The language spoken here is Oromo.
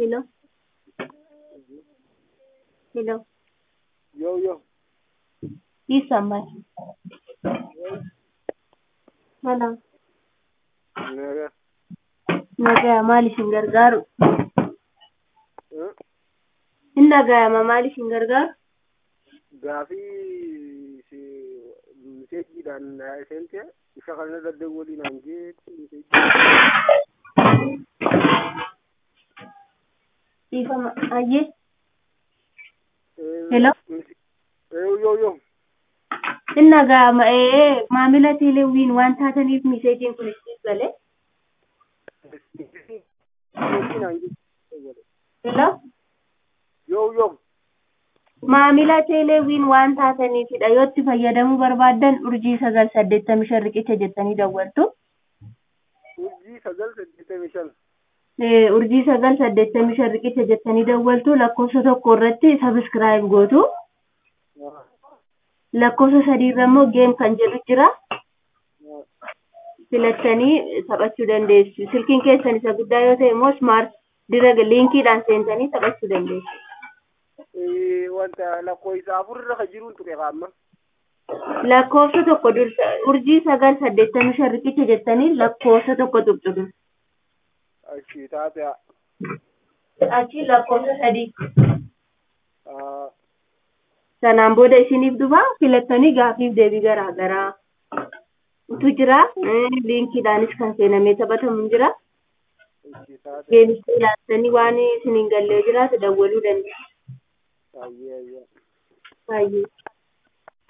Hello, hello. Yo, Isamay. Hello. naga, Nagaya mali shingargaru. Nagaya mali shingargaru. gaafii si miseejiidhaan na seente isa kana daddawwaliin hanjee Ifama ayye. Hello. yo Nagaya maamila teeleewwiin waan taataniif miseejiin kun itti gale. miseejiin hanjee Hello. yo Maamila teeleewwiin waan taataniifidha. Yoo itti fayyadamuu barbaaddan urjii 985 riqicha jettanii dawwaltu. urjii 985 Urjii 985 riqicha jettanii dawwaltu lakkoofsa tokko irratti sabiskiraayib gootu. Lakkoofsa sadii irra immoo geem kan jedhu jira. Filattanii taphachuu dandeessu. Silkiin keessan isa guddaa yoo ta'e immoo smart direct linkiidhaan seentanii taphachuu dandeessu. wanta lakkoofsa afurra ka jiruun ture qaama Lakkoofsa tokko dursa urjii 985 riqicha jettanii lakkoofsa tokko tuqxudu. achi taate Achi lakkoofsa sadii. Sanaan booda isiniif dhufa filattanii gaafiif deebii garaa garaa tu jira. Linkiidhaanis kan seenamee taphatamu jira. achi taate Geemistee ilaaltanii waan isiniin gallee jiraatu dawwaluu dandeessu. ayye Baay'ee.